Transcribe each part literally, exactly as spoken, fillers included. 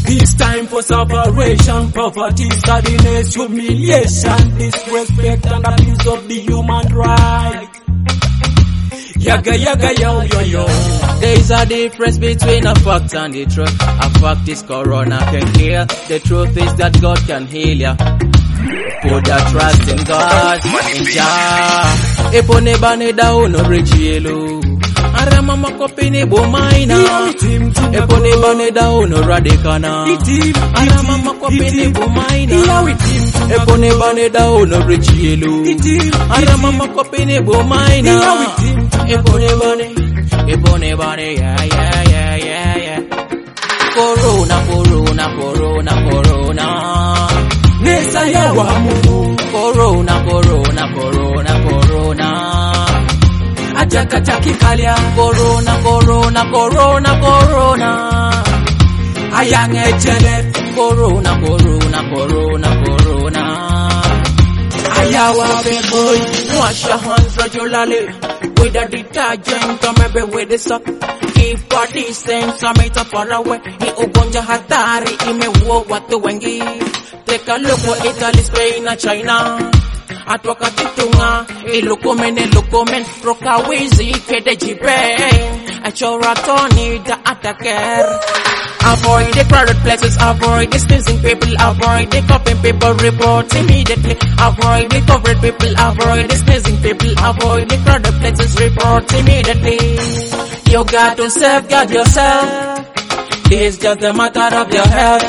This time for separation, poverty, sadness, humiliation, disrespect and abuse of the human right. Yaga yaga yo yo yo. There is a difference between a fact and the truth. A fact is corona can kill. The truth is that God can heal ya. Put that trust in God, in Jah. Epone bane down no rechielo. Arama makopini bomaina. Epone bane down no radikana. Arama makopini bomaina. Epone bane down no rechielo. Arama makopini bomaina. Epone bane, epone bane, yeah yeah yeah yeah yeah. Corona, corona, corona, corona. Nesa ya wa Mungu. Corona, corona, corona, corona. Ajaka takikalia. Corona, corona, corona, corona. Ayange jele. Corona, corona, corona, corona. Ayawa beboy. Wash your hands regularly with a detergent or maybe with the soap. Keep body sense a meter far away. Ni ugonja hatari imeua watu wengi. Take a look for Italy, Spain and China. Atoka titunga, ilukumen, ilukumen, roka wizi, kede jipe. Achora toni da attacker. Avoid the crowded places, avoid the sneezing people, avoid the coughing people, report immediately. Avoid the covered people, avoid the sneezing people, avoid the crowded places, report immediately. You got to safeguard yourself. This is just a matter of your health.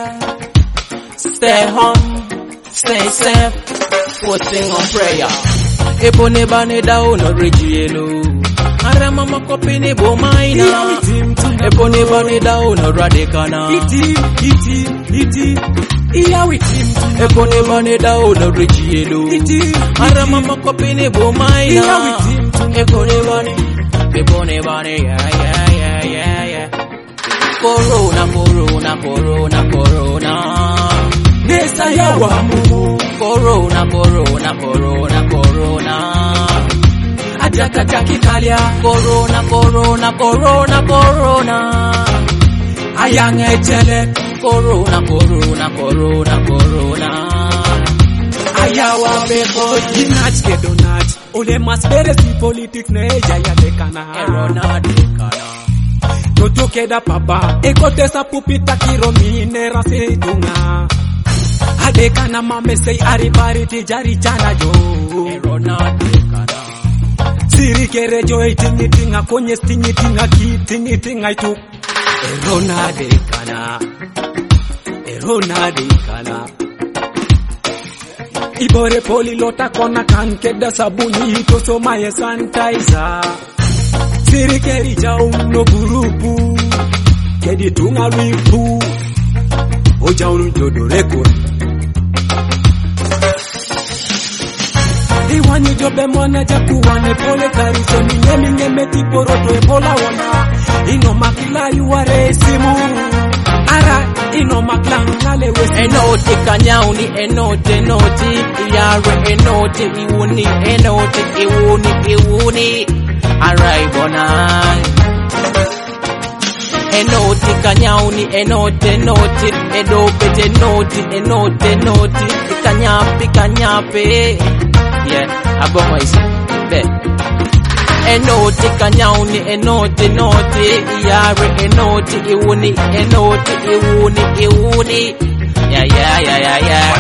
Stay home, stay safe, putting on prayer. Epone bane down no regielo. Arama makopini bomaina. Epone bane down no radikana. Iti, iti, iti. Iya witim. Epone bane down no regielo. Iti. Arama makopini bomaina. Iya witim. Epone bane, epone bane, yeah yeah yeah yeah yeah. Corona, corona, corona, corona. Nesa ya wa Mungu. Corona, corona, corona, corona. Ajaka takikalia. Corona, corona, corona, corona. Ayange jele. Corona, corona, corona, corona. Ayawa beboy. Dinach ke donach. Ole masbere si politics ne jaya dekana. Erona dekana. Totoke da papa. Ekote sa pupita kiromi nera se dunga. Adekana mame say aribari tijari chana jo. Erona dekana. Siri kere jo itingi tinga konye stingi tinga ki tingi tinga itu. Erona dekana. Erona dekana. Ibore poli lota kona kanke da sabuni ito so maye sanitizer. Siri keri jau no burupu. Kedi tunga ripu. Oja unu jodo record. Iwani jobe mwana jakuwane pole karise minye minye meti poroto ebola wana. Ino makila yuare simu. Ara ino makla ngale wesi. Enote kanyauni enote enote. Iyare enote iwuni enote iwuni iwuni. Arai bona. Enote kanyauni enote enote. Edopete enote enote enote. Ikanyapi kanyape. Yeah, abongo isi, be. Enote kanyauni, enote, enote, iyare, enote, iwuni, enote, iwuni, iwuni. Yeah, yeah, yeah, yeah, yeah.